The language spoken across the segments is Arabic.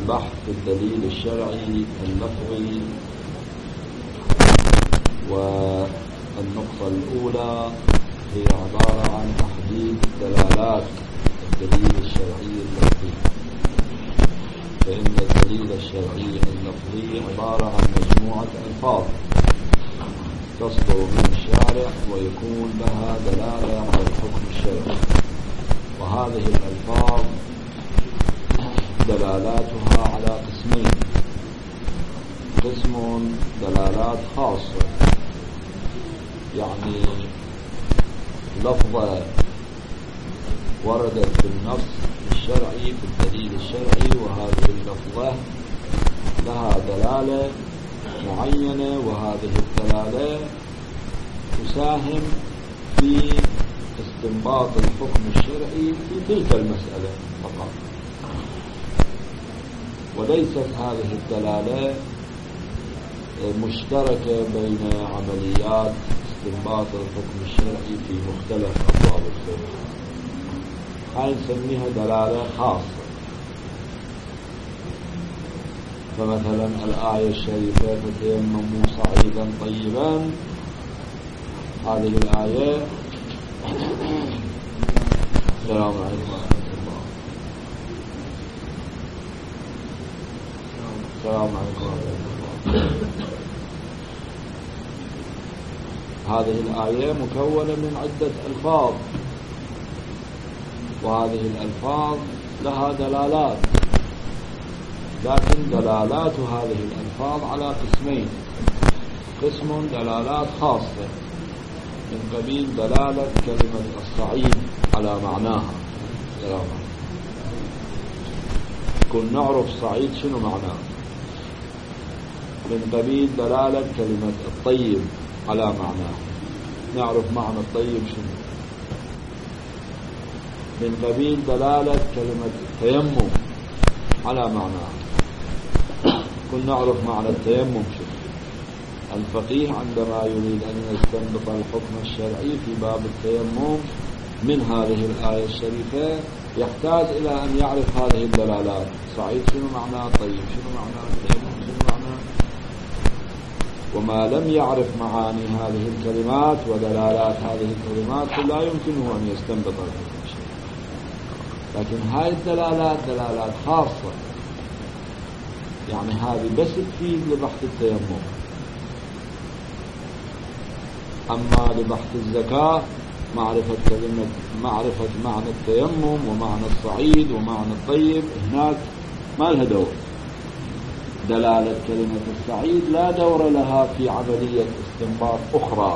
البحث في الدليل الشرعي اللفظي. والنقطة الأولى هي عبارة عن تحديد دلالات الدليل الشرعي اللفظي. فإن الدليل الشرعي اللفظي عبارة عن مجموعة ألفاظ تصدر من الشارع ويكون لها دلالة على الحكم الشرعي، وهذه الألفاظ دلالاتها على قسمين: قسم دلالات خاصة، يعني لفظة وردت بالنص الشرعي في الدليل الشرعي، وهذه اللفظة لها دلالة معينة، وهذه الدلالة تساهم في استنباط الحكم الشرعي في تلك المسألة فقط، وليست هذه الدلالة مشتركة بين عمليات استنباط الحكم الشرعي في مختلف أبواب الفقه. هاي نسميها دلالة خاصة. فمثلا الآية الشريفة فتيمموا صعيدا طيبا، هذه الآية السلام عليكم ورحمة الله. السلام عليكم ورحمة الله. هذه الآية مكونة من عدة ألفاظ، وهذه الألفاظ لها دلالات، لكن دلالات هذه الألفاظ على قسمين: قسم دلالات خاصة من قبيل دلالة كلمة الصعيد على معناها. كن نعرف صعيد شنو معناه، من قبيل دلالة كلمة الطيب على معناه، نعرف معنى الطيب شنو، من قبيل دلالة كلمة التيمم على معناه، كن نعرف معنى التيمم شنو. الفقيه عندما يريد أن يستنبط الحكم الشرعي في باب التيمم من هذه الآية الشريفة يحتاج إلى أن يعرف هذه الدلالات: صعيد شنو معناه، طيب شنو معناه، التيمم شنو معناه. وما لم يعرف معاني هذه الكلمات ودلالات هذه الكلمات فلا يمكنه أن يستنبط الحكم الشرعي. لكن هذه الدلالات دلالات خاصة، يعني هذه بس تفيد لبحث التيمم. أما لبحث الزكاة معرفة معنى التيمم ومعنى الصعيد ومعنى الطيب، هناك ما لها دور. دلالة كلمة الصعيد لا دور لها في عملية استنباط أخرى،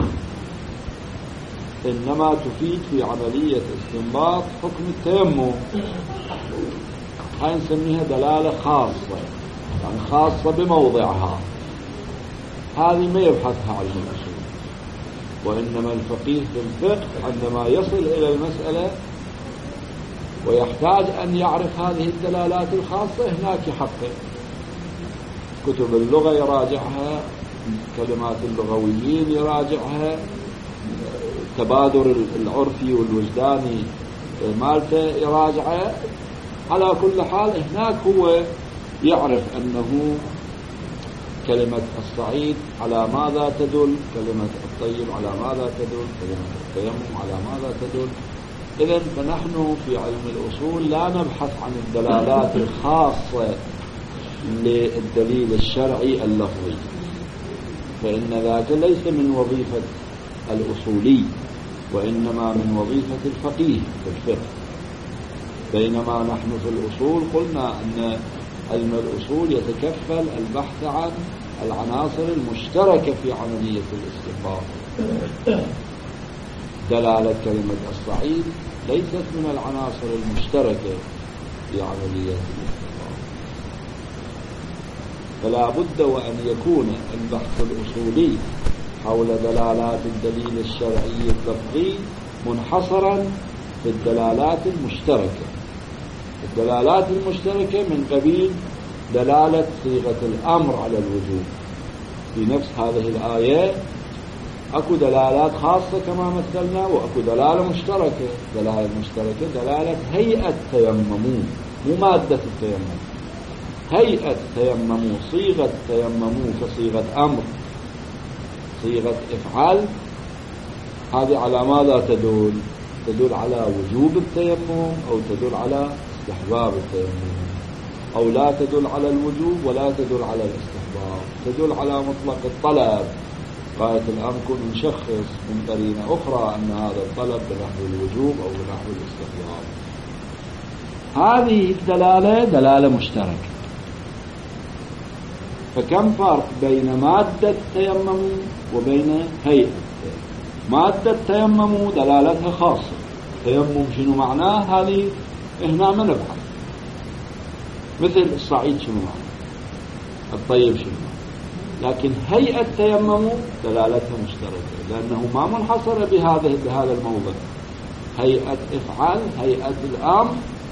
إنما تفيد في عملية استنباط حكم التيمم. هاي نسميها دلالة خاصة، يعني خاصة بموضعها. هذه ما يبحثها علم الأصول، وإنما الفقيه في الفقه عندما يصل إلى المسألة ويحتاج أن يعرف هذه الدلالات الخاصة، هناك يحقق كتب اللغة يراجعها، كلمات اللغويين يراجعها، تبادر العرفي والوجداني مالته يراجعها. على كل حال هناك هو يعرف أنه كلمة الصعيد على ماذا تدل، كلمة الطيب على ماذا تدل، كلمة التيمم على ماذا تدل. إذن فنحن في علم الأصول لا نبحث عن الدلالات الخاصة للدليل الشرعي اللفظي، فإن ذاك ليس من وظيفة الأصولي، وإنما من وظيفة الفقيه في الفقه. بينما نحن في الأصول قلنا أن علم الأصول يتكفل البحث عن العناصر المشتركة في عملية الاستنباط. دلالة كلمة الصعيد ليست من العناصر المشتركة في عملية الاستنباط، فلا بد وأن يكون البحث الأصولي حول دلالات الدليل الشرعي اللفظي منحصرا في الدلالات المشتركة. الدلالات المشتركة من قبيل دلالة صيغة الأمر على الوجوب. في نفس هذه الآية أكو دلالات خاصة كما مثلنا، وأكو دلالة مشتركة. دلالة مشتركة دلالة هيئة تيممون، مو مادة التيمم. هيئة تيمموا، صيغة تيمموا كصيغة أمر، صيغة إفعال، هذه على ماذا تدل؟ تدل على وجوب التيمم أو تدل على استحباب التيمم، أو لا تدل على الوجوب ولا تدل على الاستحباب، تدل على مطلق الطلب. غاية الأمر كن نشخص من قرينة أخرى أن هذا الطلب بنحو الوجوب أو بنحو الاستحباب. هذه الدلالة دلالة مشتركة. فكم فرق بين مادة التيمم وبين هيئة التيمم؟ مادة التيمم دلالتها خاصة، التيمم شنو معناه هذه هنا ما نبحث، مثل الصعيد شنو معناه، الطيب شنو معناه. لكن هيئة التيمم دلالتها مشتركة، لأنه ما منحصرة بهذا الموضع. هيئة إفعال، هيئة الأمر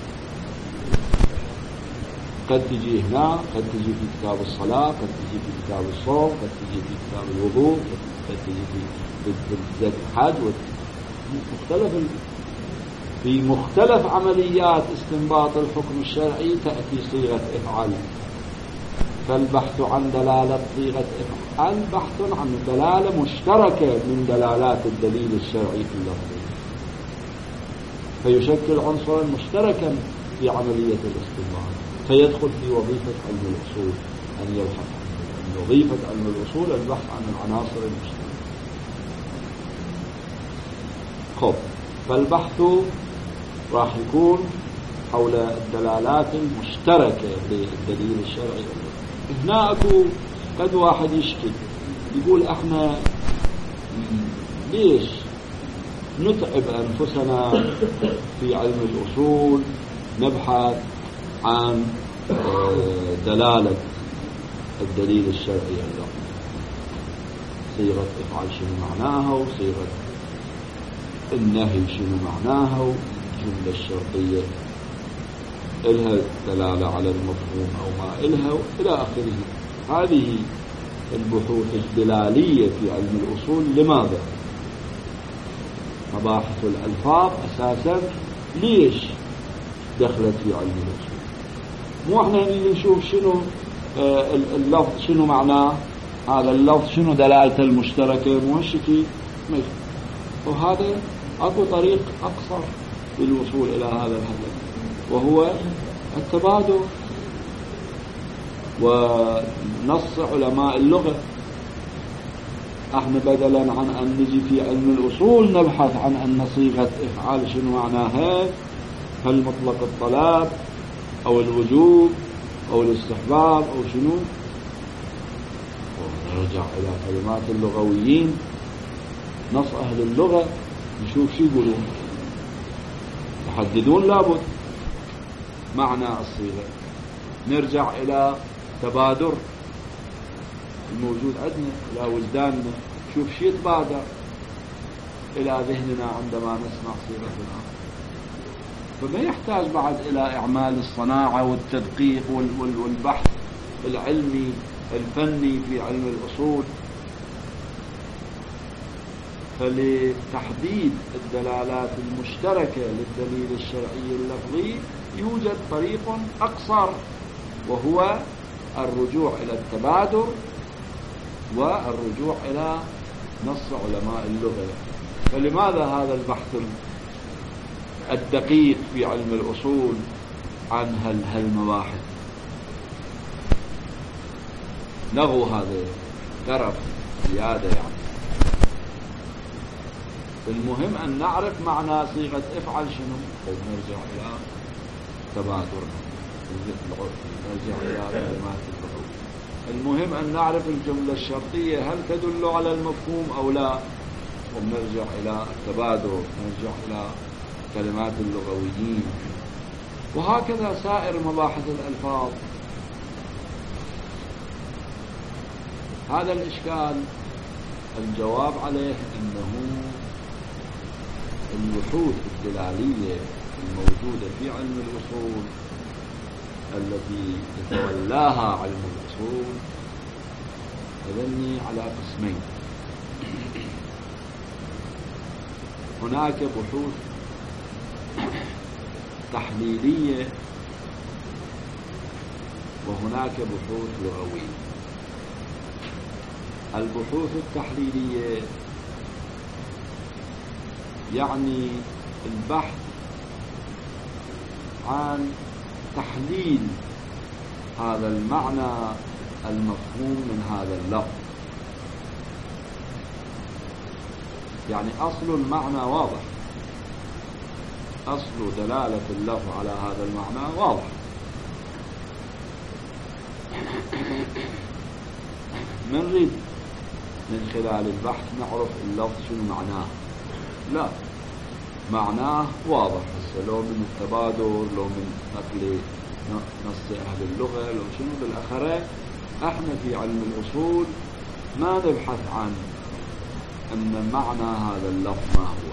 قد تجي هنا، قد تجي في كتاب الصلاة، قد تجي في كتاب الصوم، قد تجي في كتاب الوضوء، قد تجي في الحج، في مختلف عمليات استنباط الحكم الشرعي تأتي صيغة إفعال. فالبحث عن دلالة صيغة إفعال بحث عن دلالة مشتركة من دلالات الدليل الشرعي في اللفظ، فيشكل عنصرا مشتركا في عملية الاستنباط، فيدخل في وظيفة علم الأصول أن يبحث عن وظيفة علم الأصول البحث عن العناصر المشتركة. خب، فالبحث راح يكون حول الدلالات المشتركة للدليل الشرعي. هنا أكو قد واحد يشكل يقول احنا ليش نتعب أنفسنا في علم الأصول نبحث عن دلالة الدليل الشرعي اللفظي، صيغة إفعال شنو معناها، وصيغة النهي شنو معناها، والجملة الشرطية إلها دلالة على المفهوم أو ما إلها إلى آخره. هذه البحوث الدلالية في علم الأصول لماذا؟ مباحث الألفاظ أساسا ليش دخلت في علم الأصول؟ مو احنا نشوف شنو اللفظ شنو معناه، هذا اللفظ شنو دلالته المشتركة، مو هالشكل. وهذا أكو طريق أقصر للوصول إلى هذا الهدف، وهو التبادل. ونص علماء اللغة احنا بدلا عن أن نجي في علم الأصول نبحث عن أن صيغة إفعال شنو معناها، هل مطلق الطلب أو الوجوب أو الاستحباب أو شنو، ونرجع إلى كلمات اللغويين، نص أهل اللغة، نشوف شو يقولون، يحددون لابد معنى الصيغة. نرجع إلى تبادر الموجود عندنا إلى وجداننا، شوف شو يتبادر إلى ذهننا عندما نسمع صيغتنا. فما يحتاج بعد إلى إعمال الصناعة والتدقيق والبحث العلمي الفني في علم الأصول. فلتحديد الدلالات المشتركة للدليل الشرعي اللفظي يوجد طريق أقصر، وهو الرجوع إلى التبادر والرجوع إلى نص علماء اللغة. فلماذا هذا البحث الدقيق في علم الأصول عن هالمباحث؟ نغو هذا غرف زيادة يعني. المهم أن نعرف معنى صيغة افعل شنو، ونرجع إلى تبادرنا، نرجع إلى كلمات اللغة. المهم أن نعرف الجملة الشرطية هل تدل على المفهوم أو لا، ونرجع إلى التبادر، نرجع إلى كلمات اللغويين، وهكذا سائر مباحث الألفاظ. هذا الإشكال الجواب عليه أنه البحوث الدلالية الموجودة في علم الأصول التي يتولاها علم الأصول تبني على قسمين. هناك بحوث تحليلية وهناك بحوث لغوية. البحوث التحليلية يعني البحث عن تحليل هذا المعنى المفهوم من هذا اللفظ. يعني أصل المعنى واضح، أصل دلالة اللفظ على هذا المعنى واضح، نريد من خلال البحث نعرف اللفظ شنو معناه. لا، معناه واضح، لو من التبادل، لو من نقل نص أهل اللغة، لو شنو بالأخرة. احنا في علم الأصول ما نبحث عن أن معنى هذا اللفظ ما هو.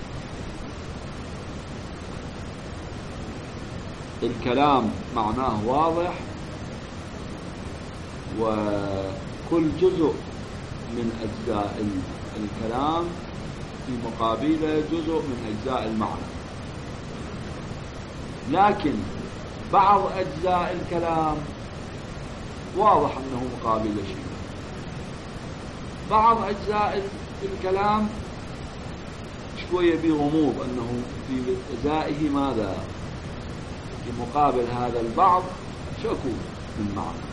الكلام معناه واضح، وكل جزء من أجزاء الكلام في مقابله جزء من أجزاء المعنى. لكن بعض أجزاء الكلام واضح أنه مقابل شيء، بعض أجزاء الكلام شوية بغموض، أنه في أجزائه ماذا في مقابل هذا البعض شكو من معنى.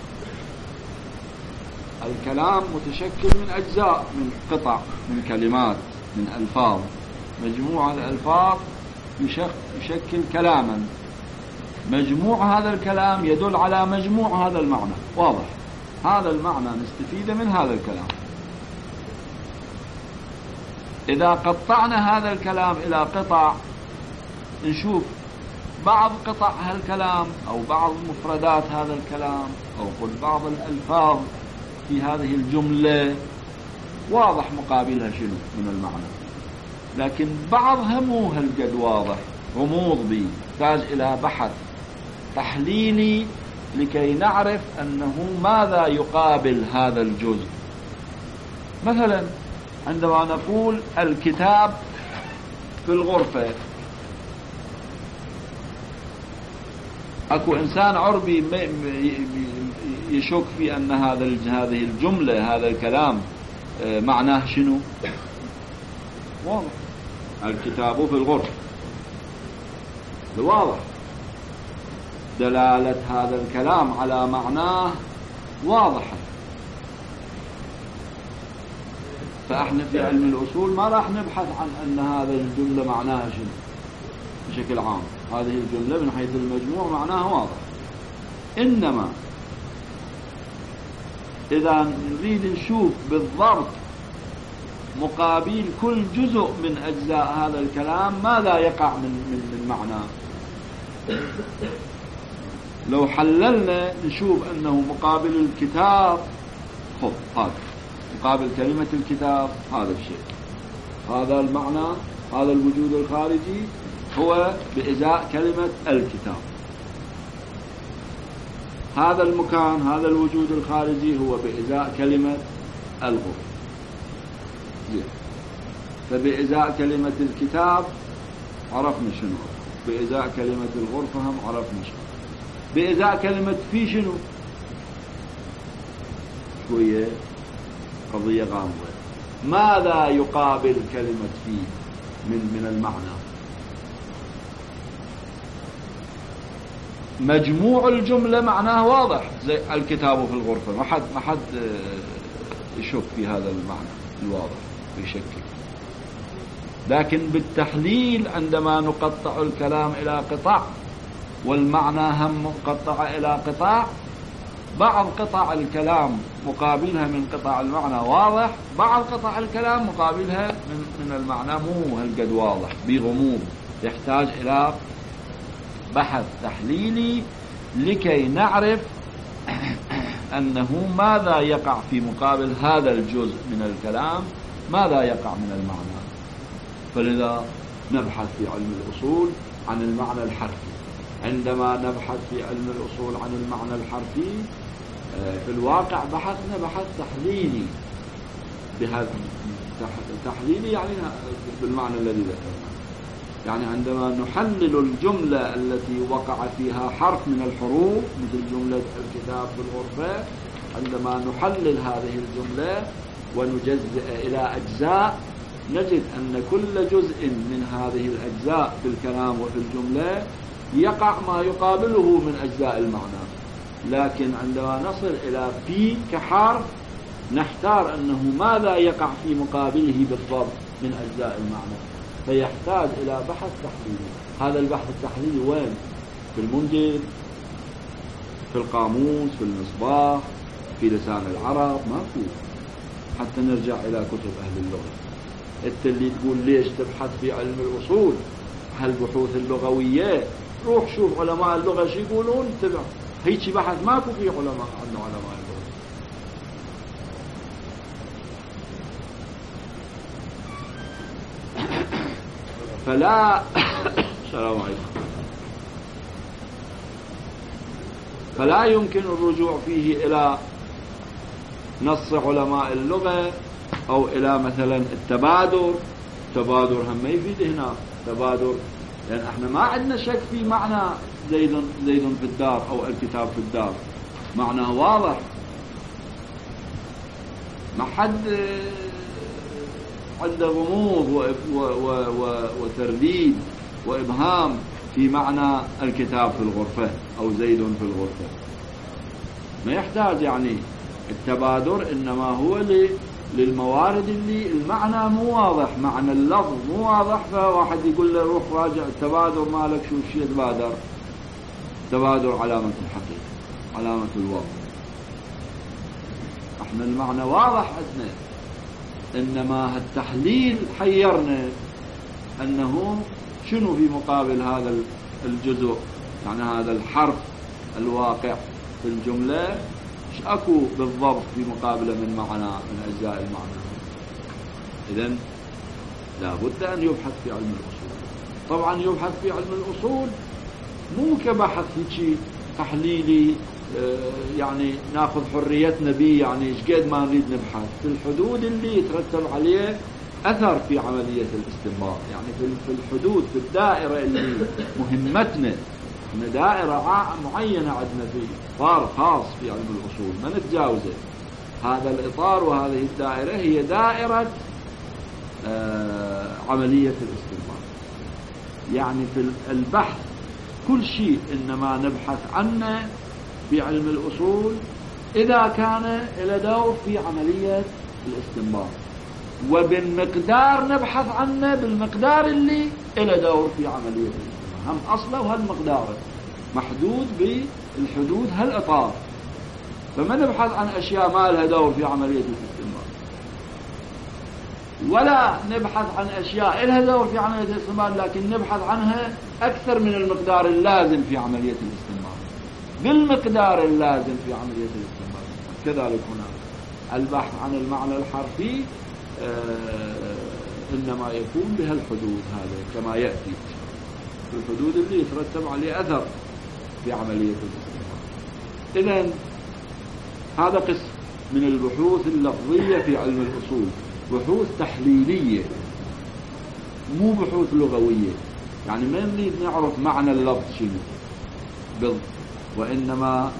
الكلام متشكل من أجزاء، من قطع، من كلمات، من ألفاظ. مجموع الألفاظ يشكل كلاما، مجموع هذا الكلام يدل على مجموع هذا المعنى. واضح، هذا المعنى نستفيد من هذا الكلام. إذا قطعنا هذا الكلام إلى قطع، نشوف بعض قطع هالكلام أو بعض مفردات هذا الكلام أو قل بعض الألفاظ في هذه الجملة واضح مقابلها شنو من المعنى، لكن بعضها مو هالقد واضح، غموض بي، يحتاج إلى بحث تحليلي لكي نعرف أنه ماذا يقابل هذا الجزء. مثلا عندما نقول الكتاب في الغرفة، أكو إنسان عربي يشك في أن هذه الجملة، هذا الكلام معناه شنو؟ واضح، الكتاب في الغرفة، واضح، دلالة هذا الكلام على معناه واضحة. فإحنا في علم الأصول ما راح نبحث عن أن هذا الجملة معناها شنو بشكل عام، هذه الجملة من حيث المجموع معناها واضح. إنما إذا نريد نشوف بالضبط مقابل كل جزء من أجزاء هذا الكلام ماذا يقع من معنى، لو حللنا نشوف أنه مقابل الكتاب هذا، مقابل كلمة الكتاب هذا الشيء، هذا المعنى، هذا الوجود الخارجي هو بإزاء كلمة الكتاب. هذا المكان، هذا الوجود الخارجي هو بإزاء كلمة الغرفة. فبإزاء كلمة الكتاب عرفنا شنو، بإزاء كلمة الغرفة هم عرفنا شنو، بإزاء كلمة في شنو شوية قضية غامضة. ماذا يقابل كلمة في من المعنى؟ مجموع الجملة معناه واضح، زي الكتاب في الغرفة، ما حد يشك في هذا المعنى الواضح بشكل. لكن بالتحليل عندما نقطع الكلام إلى قطع والمعنى هم مقطع إلى قطع، بعض قطع الكلام مقابلها من قطع المعنى واضح، بعض قطع الكلام مقابلها من المعنى مو هالقد واضح، بغموض، يحتاج إلى بحث تحليلي لكي نعرف أنه ماذا يقع في مقابل هذا الجزء من الكلام، ماذا يقع من المعنى. فلذا نبحث في علم الأصول عن المعنى الحرفي. عندما نبحث في علم الأصول عن المعنى الحرفي، في الواقع بحثنا بحث تحليلي، بهذا تحليلي يعني بالمعنى الذي ذكرنا. يعني عندما نحلل الجملة التي وقع فيها حرف من الحروف مثل جملة الكتاب في الغرفة، عندما نحلل هذه الجملة ونجزئ إلى أجزاء نجد أن كل جزء من هذه الأجزاء في الكلام وفي الجملة يقع ما يقابله من أجزاء المعنى. لكن عندما نصل إلى في كحرف نحتار أنه ماذا يقع في مقابله بالضبط من أجزاء المعنى، فيحتاج إلى بحث تحليلي. هذا البحث التحليلي وين؟ في المنجد، في القاموس، في المصباح، في لسان العرب، ماكو. حتى نرجع إلى كتب أهل اللغة. انت اللي تقول ليش تبحث في علم الأصول هالبحوث اللغوية، روح شوف علماء اللغة شو يقولون، اتبع. هيك بحث ماكو في علماء عنه علماء اللغة. فلا السلام عليكم. فلا يمكن الرجوع فيه إلى نص علماء اللغة أو إلى مثلا التبادر. التبادر هم ما يفيد هنا تبادر، لأن يعني احنا ما عندنا شك في معنى زيد في الدار أو الكتاب في الدار، معناه واضح، ما حد عنده غموض وترديد وإبهام في معنى الكتاب في الغرفة أو زيد في الغرفة. ما يحتاج يعني التبادر، إنما هو للموارد اللي المعنى مو واضح، معنى اللفظ مو واضح، فواحد يقول له روح راجع التبادر مالك شو الشيء تبادر. تبادر علامة الحقيقة، علامة الوضع. احنا المعنى واضح عندنا، إنما التحليل حيرنا أنه شنو في مقابل هذا الجزء، يعني هذا الحرف الواقع في الجملة ايش اكو بالضبط في مقابله من معنى من اجزاء المعنى. اذن لا بد ان يبحث في علم الاصول. طبعا يبحث في علم الاصول مو كبحث هيك تحليلي، يعني ناخذ حريتنا به، يعني ايش قد ما نريد نبحث في الحدود اللي يترتب عليه اثر في عمليه الاستنباط، يعني في الحدود، في الدائره اللي مهمتنا، ان دائره معينه عندنا في اطار خاص في علم الاصول ما نتجاوزه. هذا الاطار وهذه الدائره هي دائره عمليه الاستنباط. يعني في البحث كل شيء انما نبحث عنه في علم الاصول اذا كان له دور في عمليه الاستنباط، وبالمقدار نبحث عنه بالمقدار اللي له دور في عمليه الاستنباط. هم اصله وهالمقدار محدود بالحدود هالاطار، فما نبحث عن اشياء ما لها دور في عمليه الاستنباط، ولا نبحث عن اشياء لها دور في عمليه الاستنباط لكن نبحث عنها اكثر من المقدار اللازم في عمليه الاستنباط، بالمقدار اللازم في عمليه الاستنباط. كذلك هنا البحث عن المعنى الحرفي انما يكون بهالحدود هذا كما ياتي، في الحدود اللي يترتب عليه اثر في عمليه الاستنباط. اذن هذا قسم من البحوث اللفظيه في علم الاصول، بحوث تحليليه مو بحوث لغويه. يعني ما نريد نعرف معنى اللفظ شنو، وانما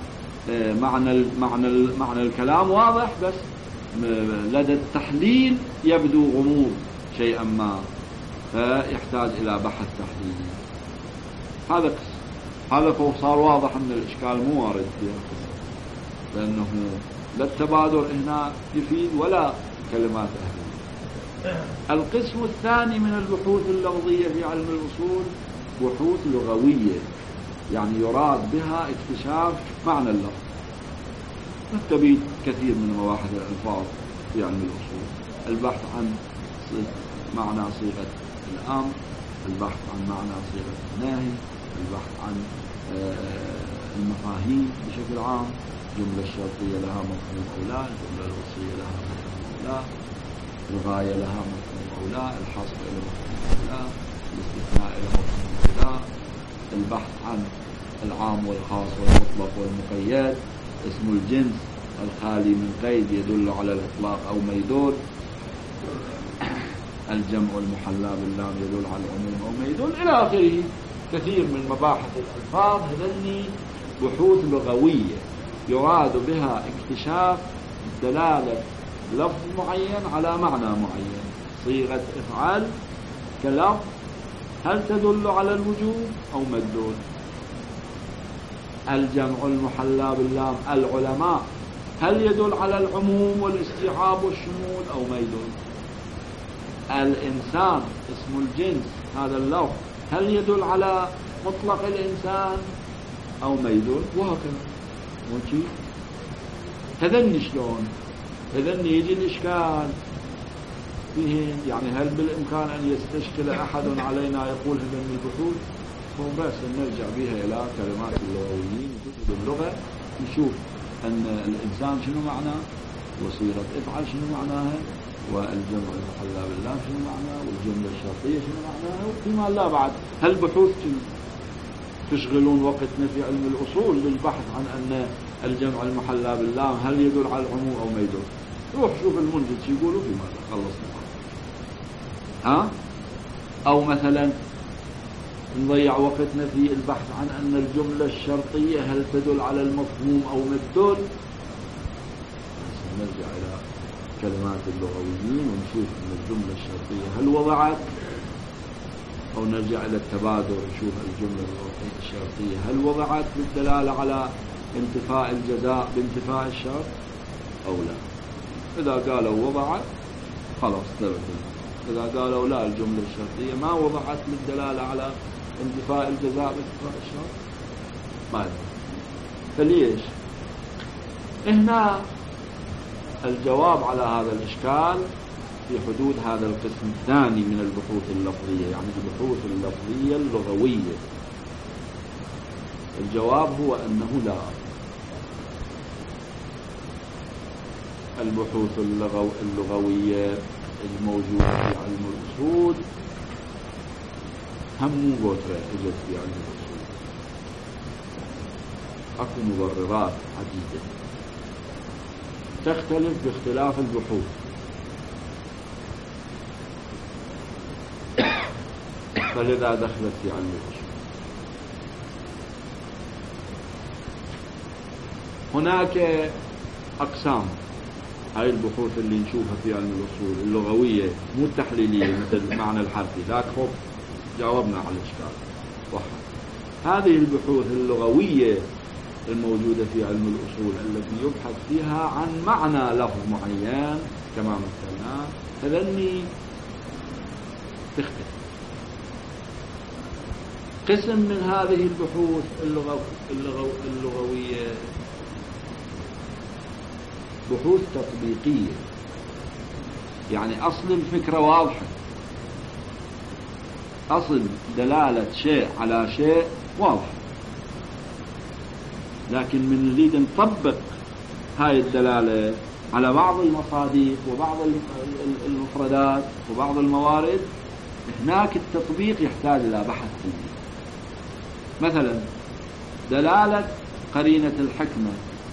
معنى الكلام واضح، بس لدى التحليل يبدو غموض شيئا ما، فيحتاج الى بحث تحليلي. هذا قسم. هذا فوق صار واضح ان الاشكال مو وارد فيها، لانه لا التبادر هنا يفيد ولا كلمات اهل. القسم الثاني من البحوث اللفظيه في علم الاصول بحوث لغويه، يعني يراد بها اكتشاف معنى اللفظ. نستبيد كثير من مباحث الالفاظ في علم الاصول، البحث عن معنى صيغه الامر، البحث عن معنى صيغه النهي، البحث عن المفاهيم بشكل عام، الجمله الشرطيه لها مفهوم او لا، الجمله الوصفيه لها مفهوم او لا، الغايه لها مفهوم او لا، الحصر له مفهوم او لا، الاستثناء له مفهوم او لا، البحث عن العام والخاص والمطلق والمقيد، اسم الجنس الخالي من قيد يدل على الاطلاق او ما يدل، الجمع المحلى باللام يدل على العموم أو ما يدل إلى آخره. كثير من مباحث الألفاظ هذني بحوث لغوية يراد بها اكتشاف دلالة لفظ معين على معنى معين. صيغة افعل كلفظ هل تدل على الوجوب أو ما تدل؟ الجمع المحلى باللام العلماء هل يدل على العموم والاستيعاب والشمول أو ما يدل؟ الإنسان اسم الجنس هذا اللفظ هل يدل على مطلق الإنسان أو ما يدل؟ وهكذا. وكي هذن شلون؟ هذن يجي الإشكال فيهن، يعني هل بالإمكان أن يستشكل أحد علينا يقول هذن البحوث؟ هو بس نرجع بها إلى كلمات اللغويين وكتب اللغة نشوف أن الإنسان شنو معناه، وصيغة افعل شنو معناها، والجمع المحلى باللام شنو معناه، والجملة الشرطية شنو معناها، وفيما لا بعد. هل بحوث تشغلون وقتنا في علم الأصول للبحث عن أن الجمع المحلى باللام هل يدل على العموم أو ما يدل؟ روح شوف المنجد شو يقولوا فيما لا خلصنا. ها؟ أو مثلا نضيع وقتنا في البحث عن أن الجملة الشرطية هل تدل على المفهوم أو ما تدل. نرجع إلى كلمات اللغويين ونشوف أن الجملة الشرطية هل وضعت، أو نرجع إلى التبادل ونشوف الجملة الشرطية هل وضعت بالدلالة على انتفاء الجزاء بانتفاء الشرط أو لا. إذا قالوا وضعت خلاص ثبت. إذا قالوا لا الجملة الشرطية ما وضعت بالدلالة على انتفاء الجزاء بانتفاء الشرط ما يدل. فليش؟ هنا الجواب على هذا الإشكال في حدود هذا القسم الثاني من البحوث اللفظية، يعني البحوث اللفظية اللغوية. الجواب هو أنه لا. البحوث اللغوية الموجودة في علم الأصول هم بوترة اجت في علم الأصول، اكو مبررات عديدة تختلف باختلاف البحوث. فلذا دخلت في علم الأصول. هناك أقسام، هاي البحوث اللي نشوفها في علم الأصول اللغوية مو التحليلية مثل المعنى الحرفي، ذاك خب جاوبنا على الإشكال. هذه البحوث اللغوية الموجودة في علم الأصول التي يبحث فيها عن معنى لفظ معين كما مثلنا، فذني تختلف. قسم من هذه البحوث اللغوية بحوث تطبيقية، يعني أصل الفكرة واضحة، أصل دلالة شيء على شيء واضح، لكن من نريد نطبق هاي الدلالة على بعض المصادق وبعض المفردات وبعض الموارد، هناك التطبيق يحتاج إلى بحث فيه. مثلا دلالة قرينة الحكمة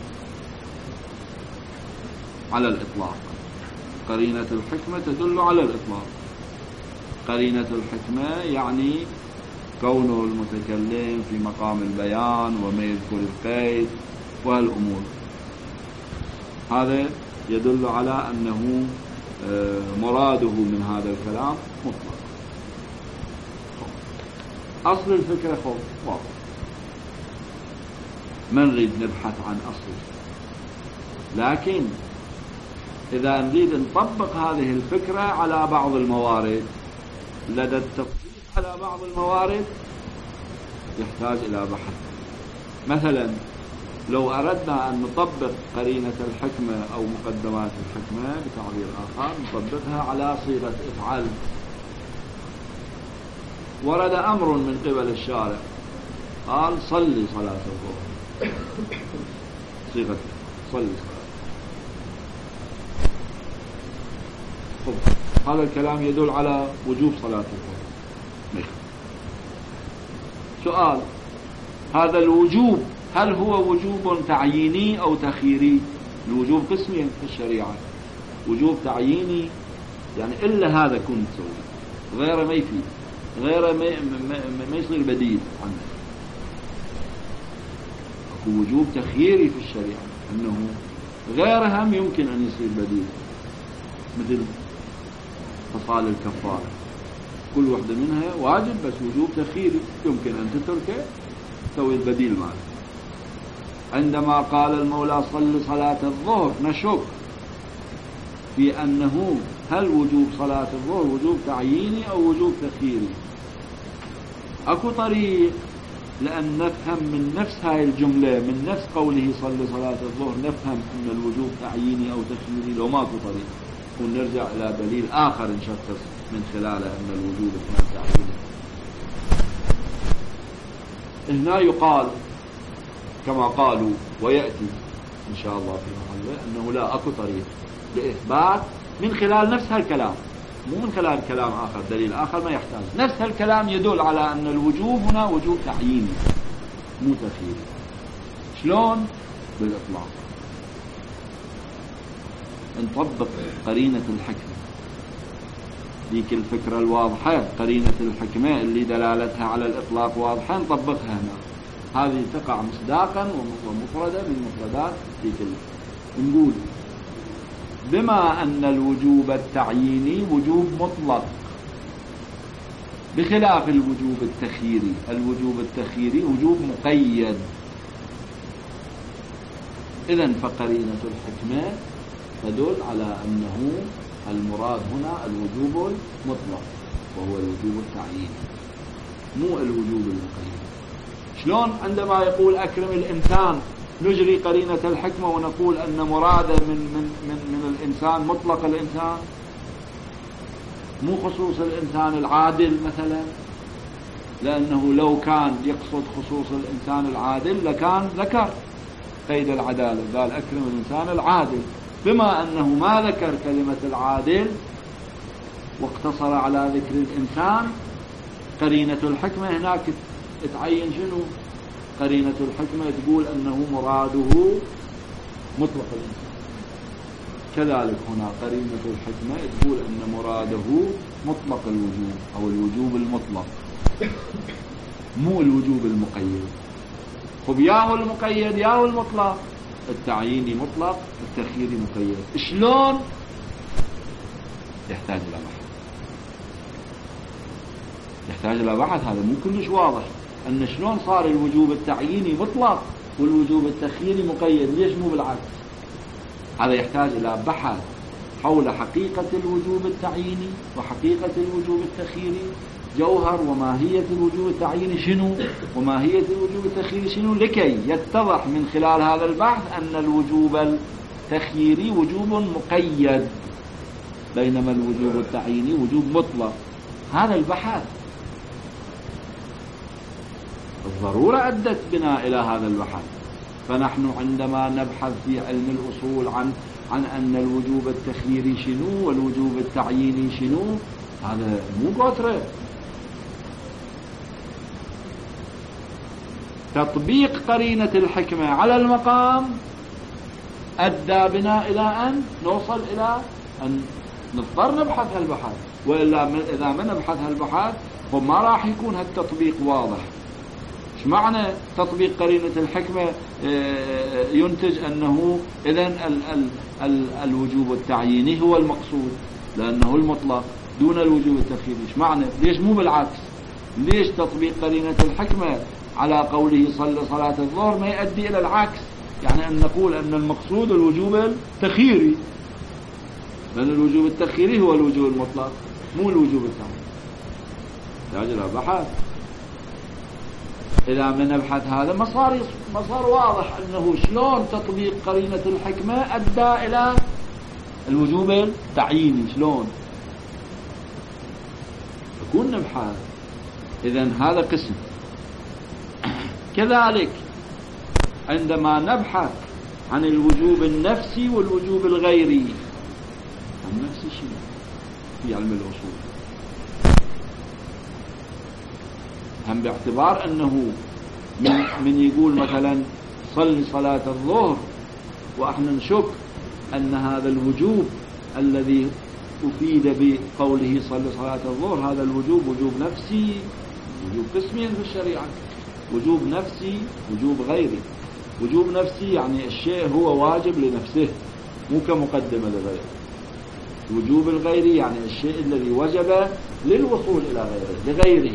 على الإطلاق، قرينة الحكمة تدل على الإطلاق. قرينة الحكمة يعني كونه المتكلم في مقام البيان وما يذكر القيد والأمور، هذا يدل على أنه مراده من هذا الكلام مطلق. أصل الفكرة واضح، ما نريد نبحث عن أصله، لكن إذا نريد نطبق هذه الفكرة على بعض الموارد، لدى التطبيق على بعض الموارد يحتاج إلى بحث. مثلا لو أردنا أن نطبق قرينة الحكمة أو مقدمات الحكمة بتعبير آخر، نطبقها على صيغة افعل. ورد أمر من قبل الشارع قال صلي صلاة الظهر، صيغة صلي صلاة. هذا الكلام يدل على وجوب صلاة الظهر. سؤال: هذا الوجوب هل هو وجوب تعييني أو تخييري؟ الوجوب قسمين في الشريعة: وجوب تعييني يعني إلا هذا كنت تسوي، غيره ما يفيد، غيره ما يصير بديل عنه. أكو وجوب تخييري في الشريعة أنه غيرها يمكن أن يصير بديل، مثل فصال الكفارة كل واحدة منها واجب بس وجوب تخييري يمكن أن تتركه تسوي البديل معه. عندما قال المولى صل صلاة الظهر نشك في أنه هل وجوب صلاة الظهر وجوب تعييني أو وجوب تخييري. أكو طريق لأن نفهم من نفس هاي الجملة من نفس قوله صل صلاة الظهر نفهم أن الوجوب تعييني أو تخييري، لو ماكو طريق ونرجع إلى دليل آخر نشخص من خلاله أن الوجوب تعييني. هنا يقال كما قالوا ويأتي إن شاء الله في محله أنه لا أكو طريق لإثبات من خلال نفس هالكلام، مو من خلال كلام آخر دليل آخر ما يحتاج، نفس هالكلام يدل على أن الوجوب هنا وجوب تعييني مو تخييري. شلون؟ بالإطلاق نطبق قرينة الحكمة، ذيك الفكرة الواضحة قرينة الحكمة اللي دلالتها على الإطلاق واضحة نطبقها هنا، هذه تقع مصداقا ومفردة من مفردات ذيك. نقول بما أن الوجوب التعييني وجوب مطلق بخلاف الوجوب التخييري، الوجوب التخييري وجوب مقيد، إذن فقرينة الحكمة تدل على أنه المراد هنا الوجوب المطلق وهو الوجوب التعييني مو الوجوب المقيد. شلون عندما يقول أكرم الإنسان نجري قرينة الحكمة ونقول أن مراده من الإنسان مطلق الإنسان مو خصوص الإنسان العادل مثلا، لأنه لو كان يقصد خصوص الإنسان العادل لكان ذكر قيد العدالة، قال أكرم الإنسان العادل. بما أنه ما ذكر كلمة العادل واقتصر على ذكر الإنسان، قرينة الحكمة هناك تعين شنو؟ قرينة الحكمة تقول أنه مراده مطلق الإنسان. كذلك هنا قرينة الحكمة تقول أن مراده مطلق الوجوب أو الوجوب المطلق مو الوجوب المقيد. خب ياهو المقيد ياهو المطلق، التعييني مطلق التخييري مقيد. شلون؟ يحتاج إلى بحث، يحتاج إلى بحث. هذا مو كلش واضح أن شلون صار الوجوب التعييني مطلق والوجوب التخييري مقيد، ليش مو بالعكس؟ هذا يحتاج إلى بحث حول حقيقة الوجوب التعييني وحقيقة الوجوب التخييري، جوهر وماهية الوجوب التعييني شنو وماهية الوجوب التخييري شنو، لكي يتضح من خلال هذا البحث أن الوجوب التخييري وجوب مقيد بينما الوجوب التعييني وجوب مطلق. هذا البحث الضرورة أدت بنا إلى هذا البحث. فنحن عندما نبحث في علم الأصول عن أن الوجوب التخييري شنو والوجوب التعييني شنو، هذا مو قطرة. تطبيق قرينة الحكمة على المقام أدى بنا إلى أن نوصل إلى أن نضطر نبحث هالبحث، وإلا إذا ما نبحث هالبحث فما راح يكون هالتطبيق واضح. ايش معنى تطبيق قرينة الحكمة ينتج أنه إذن الوجوب التعييني هو المقصود لأنه المطلق دون الوجوب التخييري؟ ايش معنى؟ ليش مو بالعكس؟ ليش تطبيق قرينة الحكمة على قوله صلى صلاة الظهر ما يؤدي إلى العكس؟ يعني أن نقول أن المقصود الوجوب التخييري، لأن الوجوب التخييري هو الوجوب المطلق مو الوجوب التعييني. يحتاج إلى بحث. إذا من نبحث هذا ما صار واضح أنه شلون تطبيق قرينة الحكمة أدى إلى الوجوب التعييني، شلون يكون نبحث. إذن هذا قسم. كذلك عندما نبحث عن الوجوب النفسي والوجوب الغيري، عن نفس الشيء في علم الأصول، هم باعتبار أنه من يقول مثلا صل صلاة الظهر وإحنا نشك أن هذا الوجوب الذي أفيد بقوله صلى صلاة الظهر هذا الوجوب وجوب نفسي، وجوب قسمين في الشريعة، وجوب نفسي وجوب غيري. وجوب نفسي يعني الشيء هو واجب لنفسه مو كمقدمة لغيره. وجوب الغيري يعني الشيء الذي وجب للوصول إلى غيره لغيره.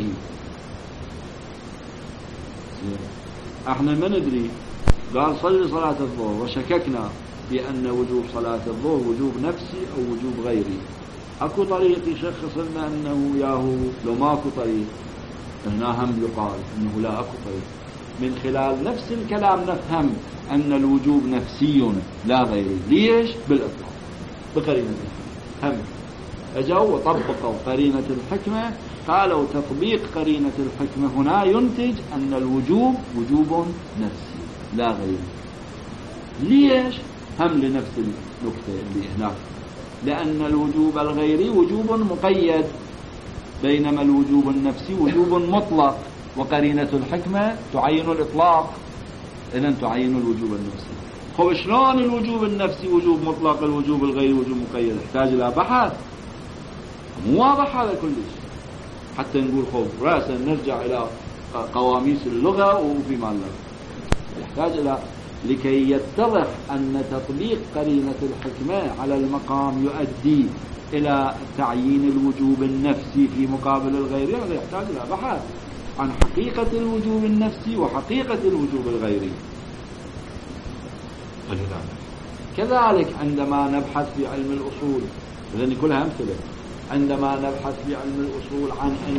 احنا ما ندري، قال صلي صلاة الظهر وشككنا بأن وجوب صلاة الظهر وجوب نفسي أو وجوب غيري. أكو طريق يشخص لنا أنه ياهو، لو ماكو طريق هنا هم يقال أنه لا أكو طريق. من خلال نفس الكلام نفهم أن الوجوب نفسي لا غيري. ليش؟ بالإطلاق بقرينة الحكمة. هم أجوا وطبقوا قرينة الحكمة، قالوا تطبيق قرينة الحكمة هنا ينتج أن الوجوب وجوب نفسي لا غيري. ليش؟ هم لنفس النكتة اللي هناك، لأن الوجوب الغيري وجوب مقيد، بينما الوجوب النفسي وجوب مطلق، وقرينة الحكمة تعين الإطلاق، إذن تعين الوجوب النفسي. خب شلون الوجوب النفسي وجوب مطلق، الوجوب الغيري وجوب مقيد؟ يحتاج إلى بحث، مو واضح هذا كلش حتى نقول خب رأسا نرجع إلى قواميس اللغة وفيما لا. يحتاج إلى لكي يتضح أن تطبيق قرينة الحكمة على المقام يؤدي إلى تعيين الوجوب النفسي في مقابل الغيري. هذا يحتاج إلى بحث عن حقيقة الوجوب النفسي وحقيقة الوجوب الغيري. كذلك عندما نبحث في علم الأصول، لأن كلها أمثلة، عندما نبحث في علم الأصول عن أن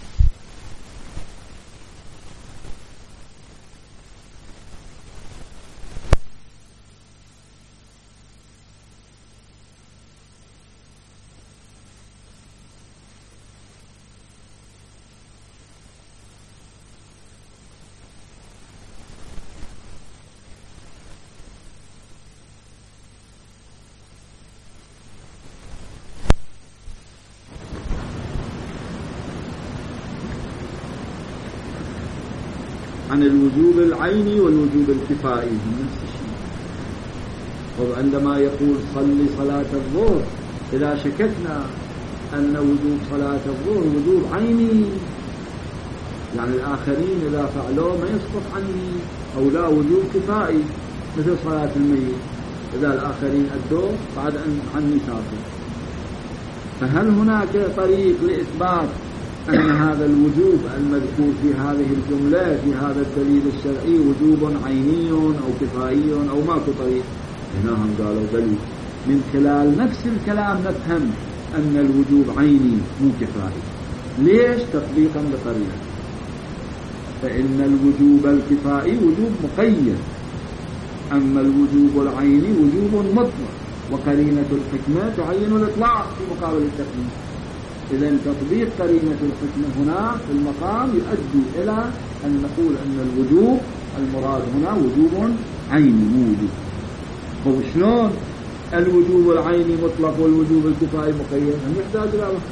عن الوجوب العيني والوجوب الكفائي نفس الشيء. وعندما يقول صلي صلاة الظهر، إذا شككنا أن وجوب صلاة الظهر وجوب عيني، يعني الآخرين إذا فعلوه ما يسقط عني، أو لا وجوب كفائي مثل صلاة الميت، إذا الآخرين أدوه بعد أن عني ساقط. فهل هناك طريق لإثبات أن هذا الوجوب المذكور في هذه الجملة في هذا الدليل الشرعي وجوب عيني أو كفائي أو ماكو طريق؟ هنا هم قالوا بل من خلال نفس الكلام نفهم أن الوجوب عيني مو كفائي. ليش؟ تطبيقا لقرينة. فإن الوجوب الكفائي وجوب مقيد، أما الوجوب العيني وجوب مطلق، وقرينة الحكمة تعين الإطلاق في مقابل التقييد. إذن تطبيق قرينة الحكمة هنا في المقام يؤدي إلى أن نقول أن الوجوب المراد هنا وجوب عيني مو وجوب. وشلون الوجوب العيني مطلق والوجوب الكفائي مقيد؟ هم يحتاج إلى وقت.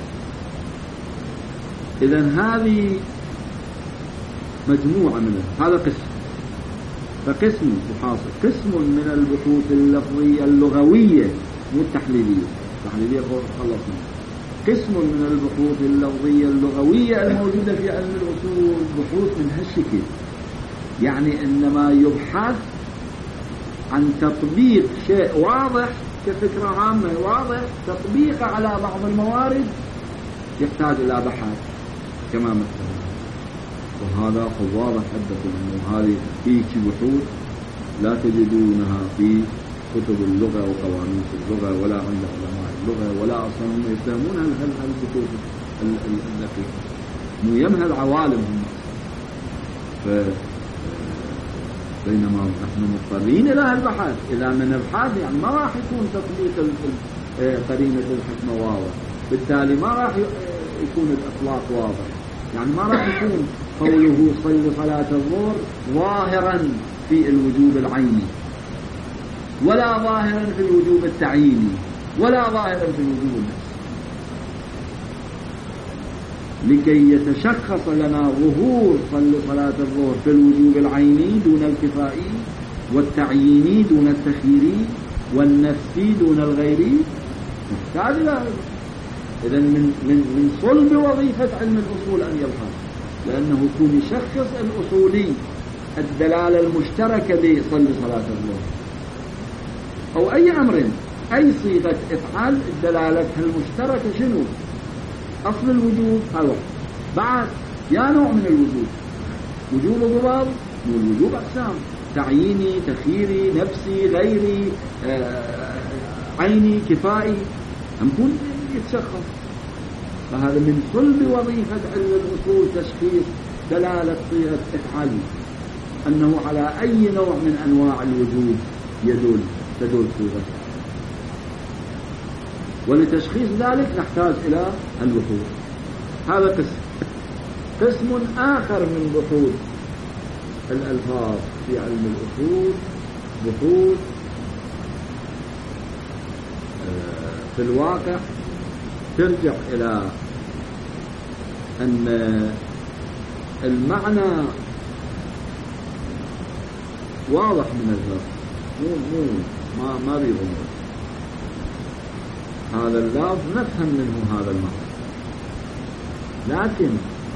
إذن هذه مجموعة منها، هذا قسم. فقسم محاصر، قسم من البحوث اللفظية اللغوية مو التحليلية، التحليلية خلصنا. قسم من البحوث اللفظية اللغوية الموجودة في علم الأصول بحوث من هالشكل، يعني إنما يبحث عن تطبيق شيء واضح كفكرة عامة واضح، تطبيقه على بعض الموارد يحتاج إلى بحث كما مثلا. وهذا واضح حدث أنه هذه في بحوث لا تجدونها في كتب اللغة وقوانين اللغة ولا عند علماء اللغة، ولا أصلا هم يفهمون البحوث الدقيقة، مو يمها العوالم هم. بينما نحن مضطرين إلى البحث. إذا من البحث يعني ما راح يكون تطبيق قرينة الحكمة واضح، بالتالي ما راح يكون الإطلاق واضح، يعني ما راح يكون قوله صلي صلاة الظهر ظاهرا في الوجوب العيني، ولا ظاهرا في الوجوب التعييني، ولا ظاهرا في الوجوب النفسي. لكي يتشخص لنا ظهور صلي صلاة الظهر في الوجوب العيني دون الكفائي، والتعييني دون التخييري، والنفسي دون الغيري، نحتاج إلى إذن من صلب وظيفة علم الأصول أن يظهر، لأنه يكون يشخص الأصولي الدلالة المشتركة بصلي صلاة الظهر أو أي أمر، أي صيغة افعال الدلالة المشتركة شنو؟ أصل الوجوب هذا بعد يا نوع من الوجوب، وجوب ضباب، والوجوب أقسام: تعييني، تخييري، نفسي، غيري، عيني، كفائي، نكون يتشخص. فهذا من صلب وظيفة علم الأصول تشخيص دلالة صيغة افعال أنه على أي نوع من أنواع الوجوب تدل صيغة. ولتشخيص ذلك نحتاج إلى البحوث. هذا قسم آخر من بحوث الألفاظ في علم الأصول، بحوث في الواقع ترجع إلى أن المعنى واضح من اللفظ، ما بيغمر. هذا اللفظ نفهم منه هذا المعنى، لكن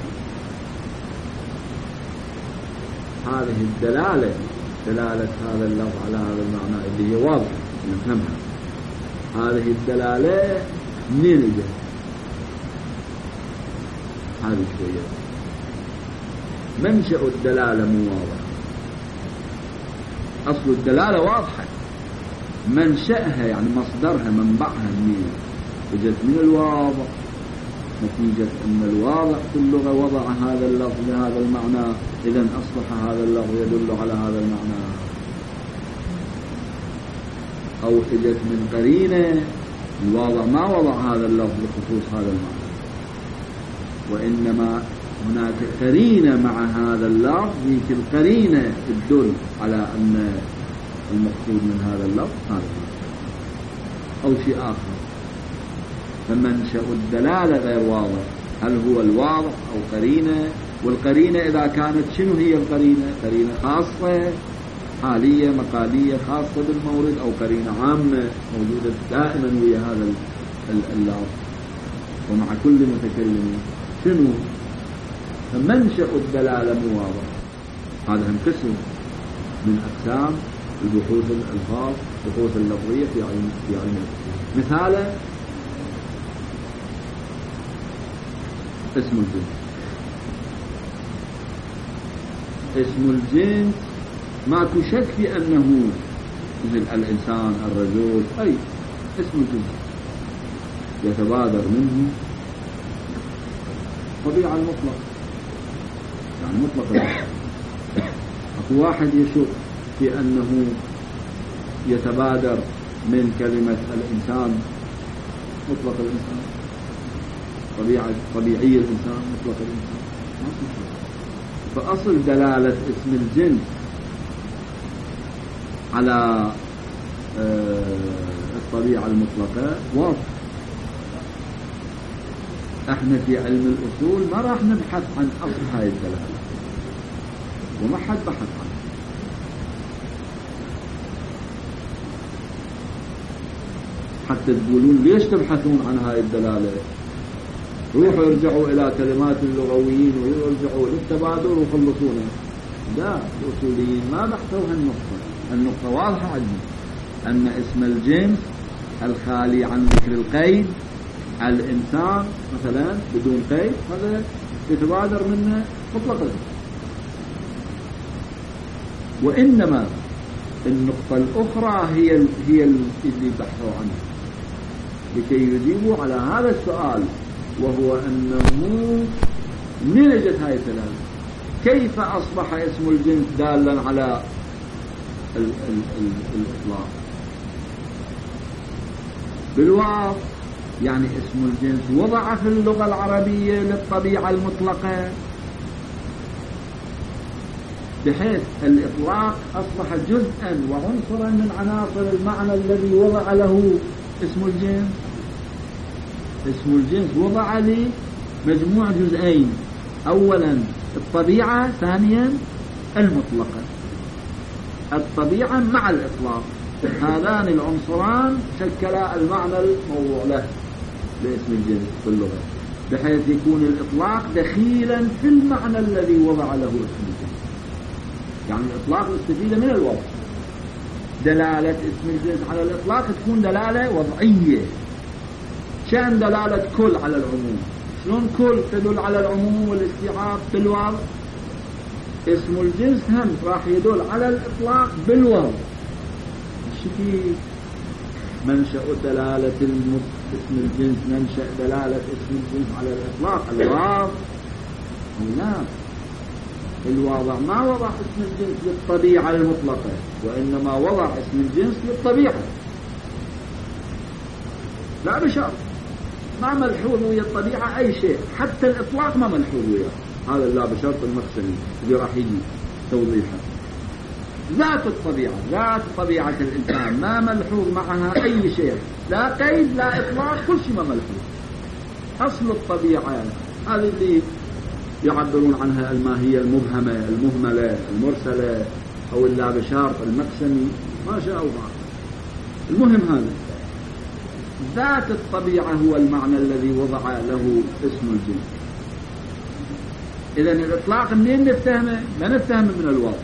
هذه الدلالة، دلالة هذا اللفظ على هذا المعنى اللي هي واضحة نفهمها، هذه الدلالة منين جاءت؟ هذه شوية منشأ الدلالة مو واضح. أصل الدلالة واضحة، منشأها يعني مصدرها منبعها منين؟ وجدت من الواضح، نتيجة أن الواضح في اللغة وضع هذا اللفظ لهذا المعنى، إذن أصبح هذا اللفظ يدل على هذا المعنى. أو إجت من قرينة، الواضع ما وضع هذا اللفظ بخصوص هذا المعنى، وإنما هناك قرينة مع هذا اللفظ، ذيك القرينة تدل على أن المقصود من هذا اللفظ هذا أو شيء آخر. فمنشأ الدلالة غير واضح، هل هو الواضح أو قرينة؟ والقرينة إذا كانت شنو هي القرينة؟ قرينة خاصة حالية مقالية خاصة بالمورد، أو قرينة عامة موجودة دائما ويا هذا اللفظ ومع كل متكلم شنو؟ فمنشأ الدلالة مو واضح. هذا هم قسم من أقسام البحوث الألفاظ، بحوث اللفظية في علم الأصول. مثاله اسم الجنس. اسم الجنس ماكو شك في أنه مثل الإنسان، الرجل، أي اسم الجنس يتبادر منه طبيعة المطلق، يعني مطلق. أكو واحد يشك في أنه يتبادر من كلمة الإنسان مطلق الإنسان، طبيعي الإنسان، مطلق الإنسان، ما في شيء. فأصل دلالة اسم الجنس على الطبيعة المطلقة واضح. احنا في علم الأصول ما راح نبحث عن أصل هاي الدلالة، وما حد بحث عنها. حتى تقولون ليش تبحثون عن هاي الدلالة؟ روحوا ارجعوا إلى كلمات اللغويين ويرجعوا للتبادل وخلصونا. لا، الأصوليين ما بحثوا النقطة واضحة عندنا، أن اسم الجنس الخالي عن ذكر القيد، الإنسان مثلا بدون قيد، هذا يتبادر منه مطلقا. وإنما النقطة الأخرى هي اللي بحثوا عنها لكي يجيبوا على هذا السؤال، وهو أنه من وجد هاي الدلالة؟ كيف أصبح اسم الجنس دالا على الإطلاق بالواو؟ يعني اسم الجنس وضع في اللغة العربية للطبيعة المطلقة، بحيث الإطلاق أصبح جزءا وعنصرا من عناصر المعنى الذي وضع له اسم الجنس. اسم الجنس وضع لي مجموع جزئين، أولا الطبيعة، ثانيا المطلقة. الطبيعة مع الإطلاق، هذان العنصران شكلا المعنى الموضوع له لاسم الجنس في اللغة، بحيث يكون الإطلاق دخيلا في المعنى الذي وضع له اسم الجنس. يعني الإطلاق مستفيدة من الوضع. دلالة اسم الجنس على الإطلاق تكون دلالة وضعية، شأن دلالة كل على العموم. شلون كل تدل على العموم والاستيعاب بالوضع، اسم الجنس هم راح يدل على الإطلاق بالوضع. الشكل منشأ دلالة اسم الجنس، منشأ دلالة اسم الجنس على الإطلاق الوضع. لا، الواضع ما وضع اسم الجنس للطبيعة المطلقة، وإنما وضع اسم الجنس للطبيعة، لا بشرط. ما ملحوظ ويا الطبيعة أي شيء، حتى الإطلاق ما ملحوظ وياه. هذا لا بشرط المقسمي اللي راح يجي توضيحه. ذات الطبيعة، ذات طبيعة الإنسان ما ملحوظ معها أي شيء، لا قيد لا إطلاق، كل شيء ما ملحوظ. أصل الطبيعة هذه اللي يعبرون عنها الماهية المبهمة المهملة المرسلة أو اللا بشرط المقسمي، ما شاء الله. المهم هذا ذات الطبيعة هو المعنى الذي وضع له اسم الجنس. إذن الإطلاق منين نفتهمه؟ لا نفتهم من الوضع،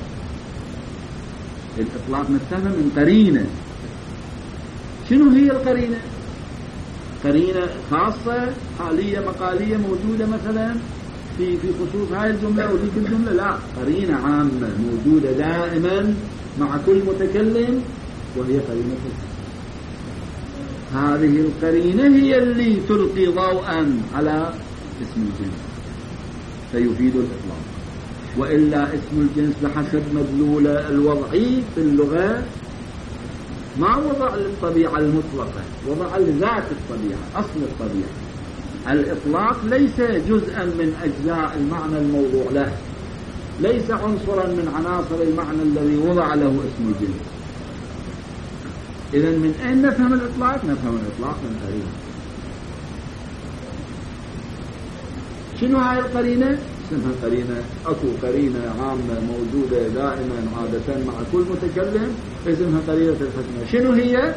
الإطلاق نفتهمه من قرينة. شنو هي القرينة؟ قرينة خاصة حالية مقالية موجودة مثلا في خصوص هاي الجملة أو ذيك الجملة؟ لا، قرينة عامة موجودة دائما مع كل متكلم، وهي قرينة الحكم. هذه القرينة هي اللي تلقي ضوءا على اسم الجنس فيفيد الإطلاق. وإلا اسم الجنس بحسب مدلوله الوضعي في اللغة ما وضع للطبيعة المطلقة، وضع لذات الطبيعة، أصل الطبيعة. الإطلاق ليس جزءا من أجزاء المعنى الموضوع له، ليس عنصرا من عناصر المعنى الذي وضع له اسم الجنس. إذن من أين نفهم الإطلاق؟ نفهم الإطلاق من قرينة. شنو هاي القرينة؟ اسمها قرينة. أكو قرينة عامة موجودة دائما عادة مع كل متكلم، اسمها قرينة الحكمة. شنو هي؟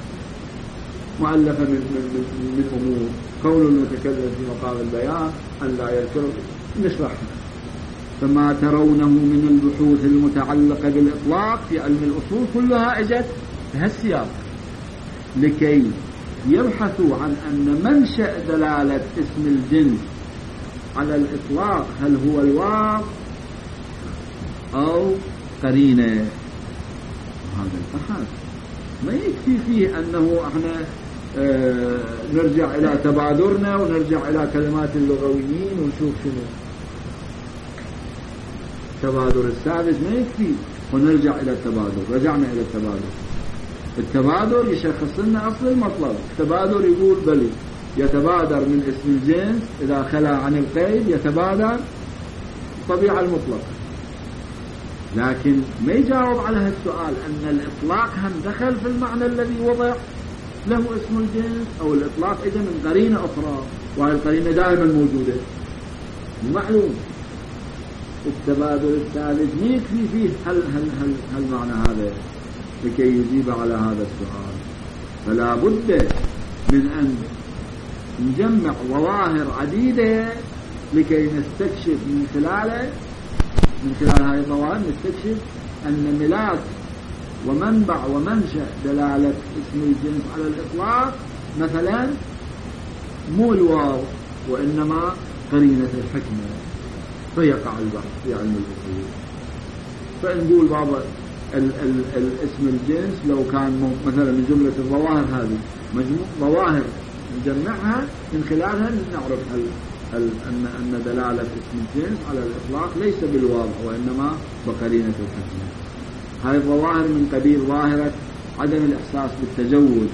مؤلفة من أمور. قول المتكلم في مقام البيان أن لا يذكر، نشرحها. فما ترونه من البحوث المتعلقة بالإطلاق في علم الأصول كلها اجت بهالسياق، لكي يبحثوا عن أن منشأ دلالة اسم الجنس على الإطلاق هل هو الواقع أو قرينة. هذا البحث ما يكفي فيه أنه احنا نرجع إلى تبادرنا ونرجع إلى كلمات اللغويين ونشوف شنو تبادر السادس، ما يكفي ونرجع إلى التبادر. رجعنا إلى التبادر. التبادر يشخص لنا أصل المطلب. التبادر يقول بلي يتبادر من اسم الجنس إذا خلا عن القيد، يتبادر الطبيعة المطلقة. لكن ما يجاوب على هالسؤال أن الإطلاق هم دخل في المعنى الذي وضع له اسم الجنس، أو الإطلاق إذا من قرينة أخرى، وهي القرينة دائما موجودة معلوم. التبادل الثالث ما يكفي فيه هل معنى هذا لكي يجيب على هذا السؤال. فلا بد من أن نجمع ظواهر عديدة لكي نستكشف من خلال هذه الظواهر نستكشف أن ملاك ومنبع ومنشأ دلالة اسم الجنس على الإطلاق مثلا مو الواو، وإنما قرينة الحكمة، فيقع البحث في علم الأصول. فنقول بابا الاسم الجنس لو كان مثلا من جملة الظواهر هذه مجموع ظواهر نجمعها من خلالها نعرف أن دلالة اسم الجنس على الإطلاق ليس بالواضع وإنما بقرينة الحكمة. هاي الظواهر من قبيل ظاهرة عدم الإحساس بالتجوز.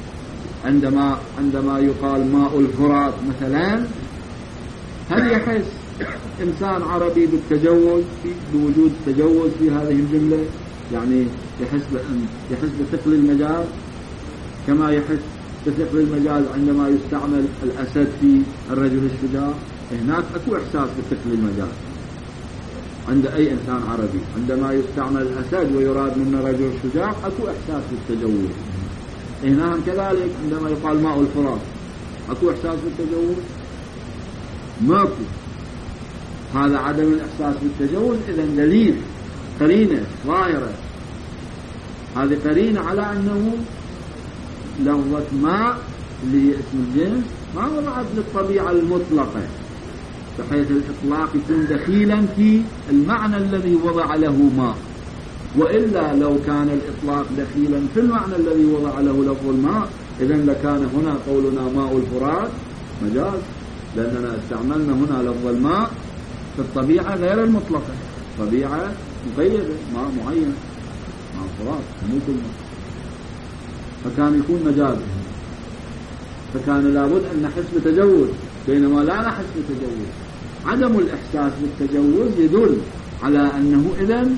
عندما يقال ماء الفرات مثلا، هل يحس إنسان عربي بالتجوز، بوجود تجوز في هذه الجملة؟ يعني يحس بثقل المجاز كما يحس بثقل المجاز عندما يستعمل الأسد في الرجل الشجاع. هناك أكو إحساس بثقل المجاز. عند أي إنسان عربي عندما يستعمل الأسد ويراد منه رجل شجاع أكو إحساس بالتجوز. هنا كذلك عندما يقال ماء الفرات أكو إحساس بالتجوز؟ ماكو. هذا عدم الإحساس بالتجوز إذن دليل قرينة ظاهرة، هذه قرينة على أنه لفظة ماء اللي هي اسم الجنس ما وضعت للطبيعة المطلقة بحيث الإطلاق يكون دخيلا في المعنى الذي وضع له ماء، وإلا لو كان الإطلاق دخيلا في المعنى الذي وضع له لفظ الماء إذن لكان هنا قولنا ماء الفرات مجاز، لأننا استعملنا هنا لفظ الماء في الطبيعة غير المطلقة، طبيعة مقيدة ماء معين ماء الفرات مو كل ماء، فكان يكون مجاز، فكان لابد أن نحس بتجوز بينما لا نحس بتجوز. عدم الإحساس بالتجوز يدل على أنه إذن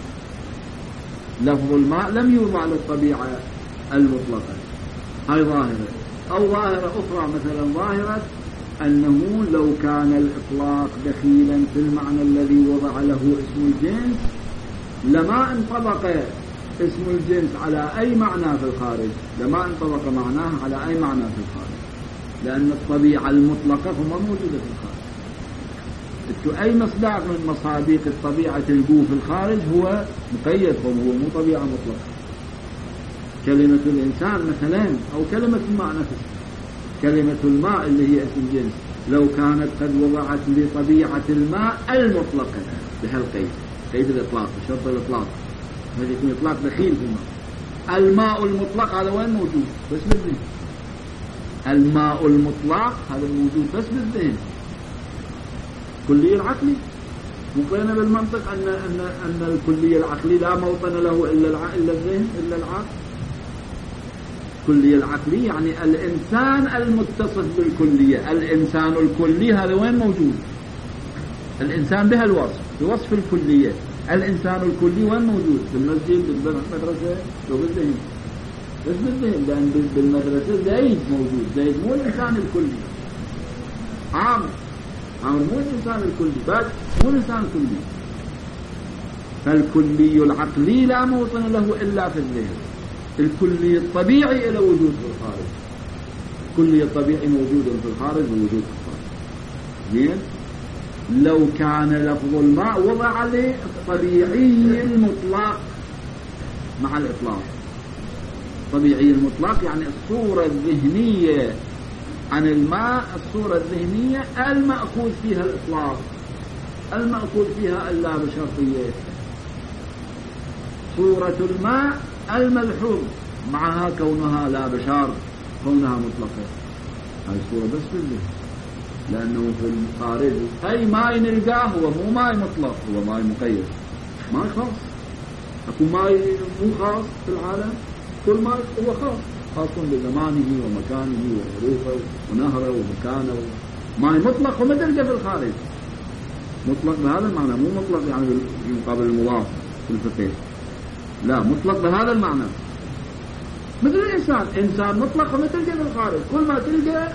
لفظ الماء لم يوضع للطبيعة المطلقة. هاي ظاهرة. أو ظاهرة أخرى مثلا ظاهرة أنه لو كان الإطلاق دخيلا في المعنى الذي وضع له اسم الجنس لما انطبق اسم الجنس على أي معنى في الخارج، لما انطبق معناه على أي معنى في الخارج، لأن الطبيعة المطلقة فما موجودة في الخارج. أي مصداق من مصادق الطبيعة تلقوه في الخارج هو مقيد، هو مو طبيعة مطلقة. كلمة الإنسان مثلا أو كلمة الماء نفسه، كلمة الماء اللي هي اسم الجنس لو كانت قد وضعت لطبيعة الماء المطلقة بهالقيد، قيد الإطلاق بشرط الإطلاق، هذا يكون إطلاق دخيل في الماء. الماء المطلق هذا وين موجود؟ بس بالذهن. الماء المطلق هذا موجود بس بالذهن. الكلية العقلي مقارنة بالمنطق أن الكلية العقلي لا موطن له إلا الذهن إلا العقل. الكلية العقلي يعني الإنسان المتصف بالكلية، الإنسان الكلي هذا وين موجود؟ الإنسان بها الوصف بوصف الكلية، الإنسان الكلي وين موجود؟ بالمسجد بالمدرسة وبالذهن، بس بالذهن، لأن بالمدرسة زيد موجود، زيد مو الإنسان الكلي، عامر مو الإنسان الكلي، بس مو الإنسان الكلي. فالكلي العقلي لا موطن له إلا في الذهن. الكلي الطبيعي إلى وجود في الخارج، الكلي الطبيعي موجود في الخارج ووجود في الخارج. زين؟ لو كان لفظ الماء وضع للطبيعي المطلق مع الإطلاق، طبيعي المطلق يعني الصورة الذهنية عن الماء، الصورة الذهنية المأخوذ فيها الإطلاق، المأخوذ فيها اللا بشرطية، صورة الماء الملحوظ معها كونها لا بشار، كونها مطلقة، هاي الصورة بس بالذهن، لأنه في الخارج أي ماء نلقاه هو مو ماء مطلق، هو ماء مقيد، ماء خاص. أكو ماء مو خاص في العالم، كل ماء هو خاص بزمانه ومكانه وظروفه ونهره ومكانه. ماء مطلق وما تلقى في الخارج، مطلق بهذا المعنى، مو مطلق يعني مقابل المضاف في الفقه، لا مطلق بهذا المعنى. مثل الإنسان، إنسان مطلق وما تلقى في الخارج، كل ما تلقى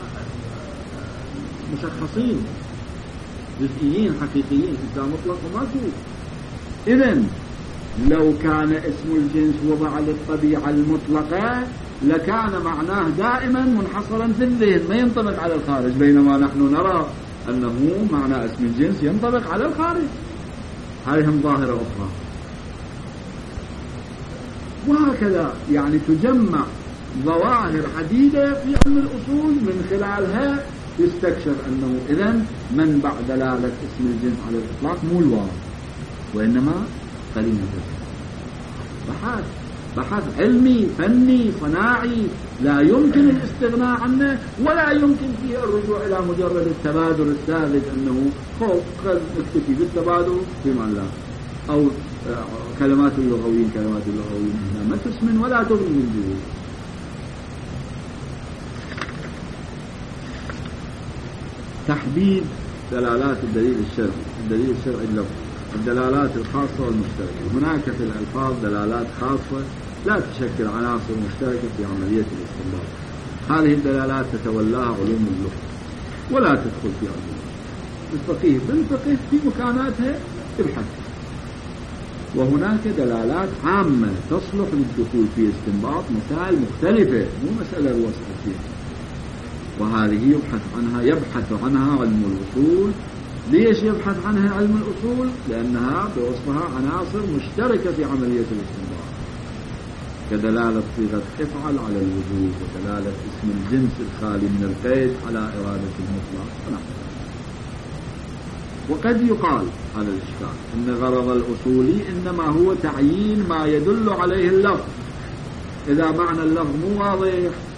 مشخصين جزئيين حقيقيين، إنسان مطلق وما فيه. إذن لو كان اسم الجنس وضع للطبيعة المطلقة لكان معناه دائما منحصرا في الذهن ما ينطبق على الخارج، بينما نحن نرى أنه معنى اسم الجنس ينطبق على الخارج. هذه هم ظاهرة أخرى. وهكذا يعني تجمع ظواهر عديدة في علم الأصول من خلالها يستكشف أنه إذن منبع دلالة اسم الجنس على الإطلاق مو الواو، وإنما قرينة. بحث علمي فني صناعي لا يمكن الاستغناء عنه، ولا يمكن فيه الرجوع إلى مجرد التبادل الساذج أنه قد نكتفي بالتبادل فيما لا، أو كلمات اللغويين هنا ما تسمن ولا تغني من جهود. تحديد دلالات الدليل الشرعي اللفظي، الدلالات الخاصة والمشتركة. هناك في الألفاظ دلالات خاصة لا تشكل عناصر مشتركة في عملية الاستنباط. هذه الدلالات تتولاها علوم اللغة ولا تدخل في علوم الفقه. بالفقه في مكاناتها ابحث. وهناك دلالات عامة تصلح للدخول في استنباط مسائل مختلفة، مو مسألة الوسط فيها، وهذه يبحث عنها علم الأصول. ليش يبحث عنها علم الأصول؟ لأنها بوصفها عناصر مشتركة في عملية الاستنباط، كدلالة صيغة افعل على الوجوب، ودلالة اسم الجنس الخالي من القيد على إرادة المطلق. وقد يقال على الإشكال أن غرض الأصولي إنما هو تعيين ما يدل عليه اللفظ. إذا معنى اللفظ مو واضح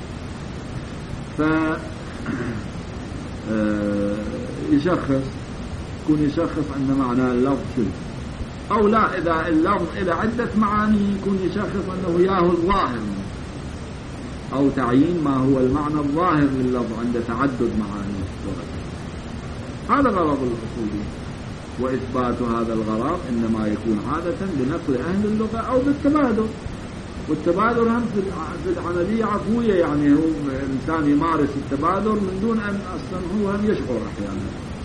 يشخص أن معنى اللفظ شنو، أو لا، إذا اللفظ إلى عدة معاني يكون يشخص أنه ياهو الظاهر، أو تعيين ما هو المعنى الظاهر لللفظ عند تعدد معاني. هذا غرض الأصولي، وإثبات هذا الغرض إنما يكون عادة بنقل أهل اللغة أو بالتبادل. والتبادل هم في العملية عفوية، يعني هو إنسان يمارس التبادل من دون أن أصلا هو هم يشعر، أحيانا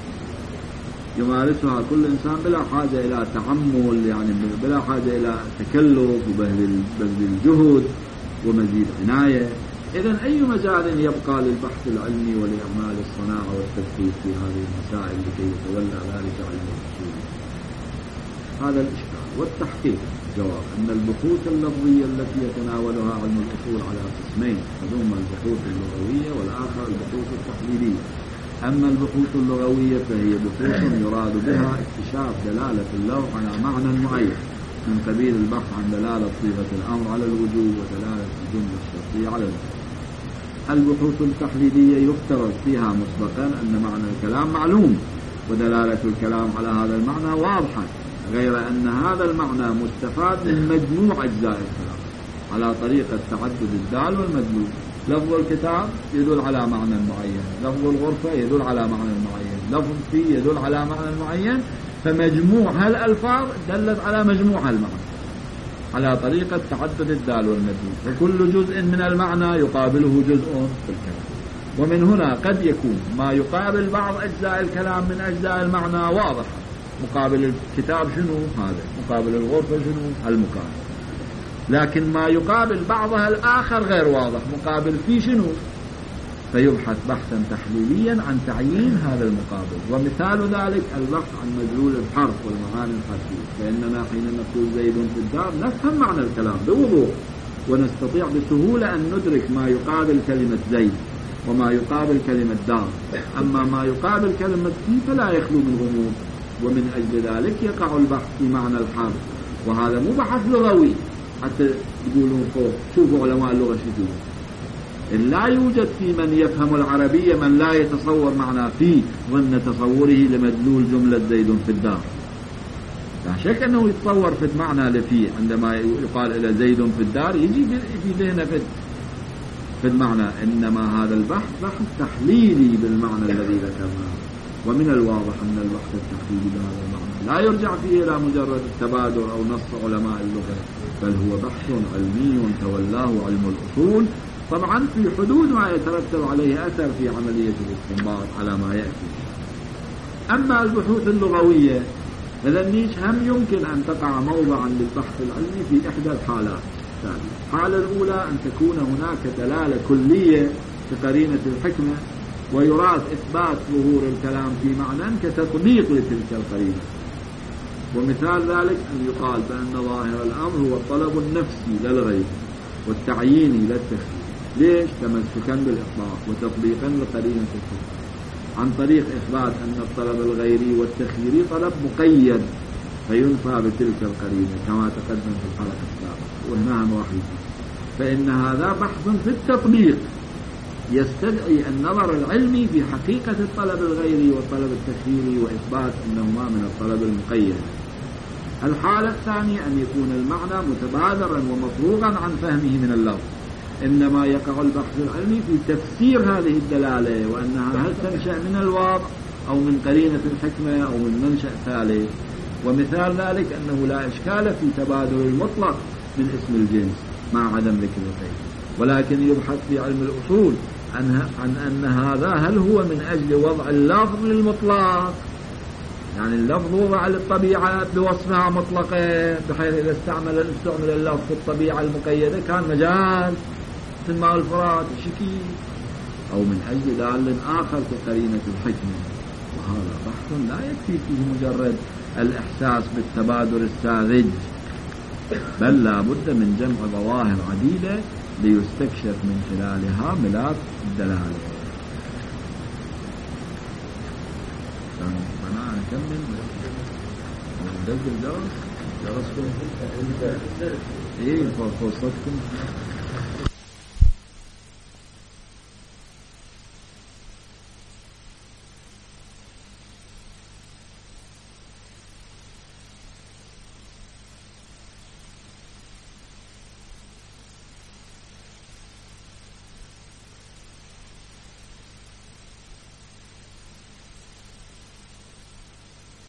يمارسها كل إنسان بلا حاجة إلى تعمل، يعني بلا حاجة إلى تكلف وبذل الجهد ومزيد عناية. إذن أي مجال يبقى للبحث العلمي ولإعمال الصناعة والتدقيق في هذه المسائل لكي يتولى ذلك علم الأصول؟ هذا الإشكال. والتحقيق جواب أن البحوث اللفظية التي يتناولها علم الأصول على قسمين، منهما البحوث اللغوية والآخر البحوث التحليلية. أما البحوث اللغوية فهي بحوث يراد بها اكتشاف دلالة اللفظ على معنى معين، من قبيل البحث عن دلالة صيغة الأمر على الوجوب ودلالة الجملة الشرطية على الوجوب. البحوث التحليلية يفترض فيها مسبقا أن معنى الكلام معلوم ودلالة الكلام على هذا المعنى واضحة، غير أن هذا المعنى مستفاد من مجموع أجزاء الكلام على طريقة تعدد الدال والمدلول. لفظ الكتاب يدل على معنى معين، لفظ الغرفة يدل على معنى معين، لفظ في يدل على معنى معين، فمجموع هالألفاظ دلت على مجموع هالمعنى على طريقة تعدد الدال والمدلول، وكل جزء من المعنى يقابله جزء في الكلام. ومن هنا قد يكون ما يقابل بعض أجزاء الكلام من أجزاء المعنى واضح، مقابل الكتاب شنو هذا، مقابل الغرفة شنو المقابل، لكن ما يقابل بعضها الآخر غير واضح، مقابل فيه شنو، فيبحث بحثا تحليليا عن تعيين هذا المقابل. ومثال ذلك البحث عن مدلول الحرف والمعاني الحرفية، فإننا حين نقول زيد في الدار نفهم معنى الكلام بوضوح، ونستطيع بسهولة أن ندرك ما يقابل كلمة زيد وما يقابل كلمة دار. أما ما يقابل كلمة في فلا يخلو من غموض، ومن أجل ذلك يقع البحث في معنى الحرف، وهذا مو بحث لغوي حتى يقولون فوق شوفوا علماء اللغة شو. إن لا يوجد في من يفهم العربية من لا يتصور معنى فيه ضمن تصوره لمدلول جملة زيد في الدار. لا شك أنه يتصور في المعنى لفيه عندما يقال إلى زيد في الدار يجي في ذهنه في المعنى، إنما هذا البحث بحث تحليلي بالمعنى الذي ذكرناه. ومن الواضح أن البحث التحليلي بهذا المعنى لا يرجع فيه إلى مجرد التبادل أو نص علماء اللغة، بل هو بحث علمي تولاه علم الأصول، طبعا في حدود ما يترتب عليه أثر في عملية الاستنباط على ما يأتي. أما البحوث اللغوية فذنيش هم يمكن أن تقع موضعا للبحث العلمي في إحدى الحالات. الحالة الأولى أن تكون هناك دلالة كلية كقرينة الحكمة، ويراد إثبات ظهور الكلام في معنى كتطبيق لتلك القرينة. ومثال ذلك أن يقال بأن ظاهر الأمر هو الطلب النفسي للغير والتعييني للتخيير. ليش؟ تمسكا بالإطلاق وتطبيقا لقرينة الحكم، عن طريق إثبات أن الطلب الغيري والتخييري طلب مقيد فينفى بتلك القرينة كما تقدم في الحلقة السابقة، وهنا واحد. فإن هذا بحث في التطبيق يستدعي النظر العلمي في حقيقة الطلب الغيري والطلب التخييري وإثبات أنهما من الطلب المقيد. الحالة الثانية أن يكون المعنى متبادرا ومفروغا عن فهمه من اللفظ، إنما يقع البحث العلمي في تفسير هذه الدلالة، وأنها هل تنشأ من الواضح أو من قرينة الحكمة أو من منشأ ثالث. ومثال ذلك أنه لا إشكال في تبادل المطلق من اسم الجنس مع عدم ذكر القيد، ولكن يبحث في علم الأصول عن أن هذا هل هو من أجل وضع اللفظ للمطلق يعني اللفظ وضع للطبيعة بوصفها مطلقة، بحيث إذا استعمل اللفظ في الطبيعة المقيدة كان مجاز مثل ما الفرات شكي، أو من أجل دال آخر كقرينة الحكمة. وهذا بحث لا يكفي فيه مجرد الإحساس بالتبادر الساذج، بل لا بد من جمع ظواهر عديدة ليستكشف من خلالها ملاك الدلالة. أنا أكمل ندرس درسكم إيه فرصتكم